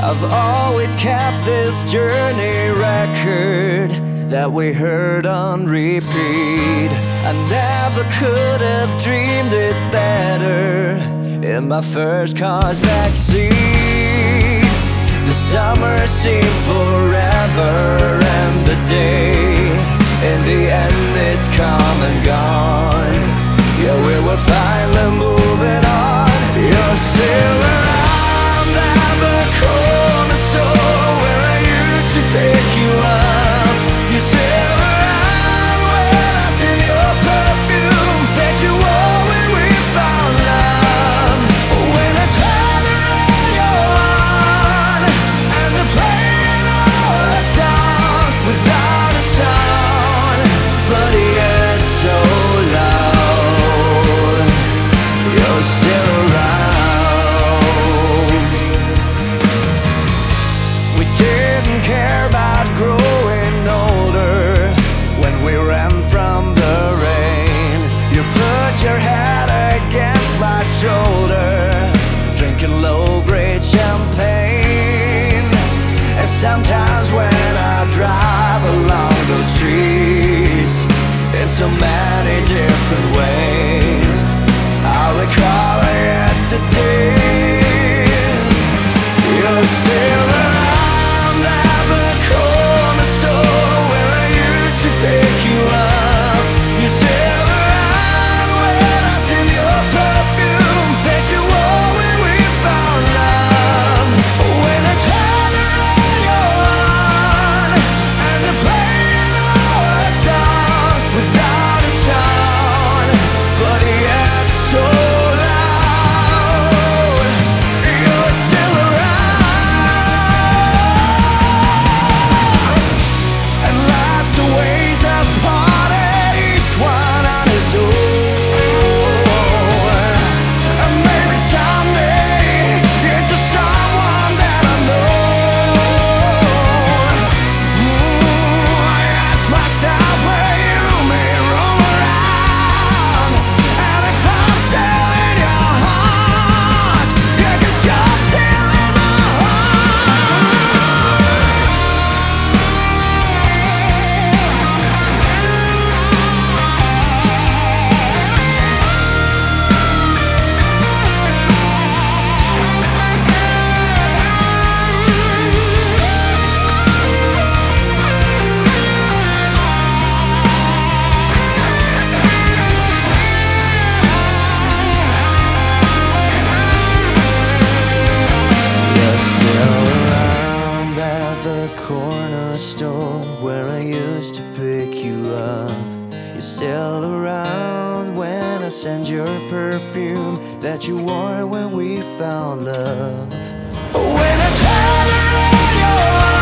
I've always kept this journey record that we heard on repeat. I never could have dreamed it better in my first car's backseat. The summer seemed forever, and the day, in the end, it's come and gone. Yeah, we were finally moving on. You're still around at the corner store where I used to pick you up. You're still around when I seen your perfume that you wore when we found love. When I turn around, you're on, and they're playing our song without a sound, but it's so loud. You're still around. We didn't care about growing older when we ran from the rain. You put your head against my shoulder, drinking low-grade champagne. And sometimes when I drive along those streets in so many different ways, I recall yesterdays. You're still around at the corner store where I used to pick you up. You're still around when I seen your perfume that you wore when we found love. When I turn around, you're on, and they're playing our song without a sound, but yet so loud. You're still around. At last the ways have parted, each one on his own. And maybe someday it's just someone that I know. I ask myself where you may roam around, and if I'm still in your heart, yeah, 'cause you're still in my You're still around at the corner store where I used to pick you up. You're still around when I send your perfume that you wore when we found love. When I turn around, you're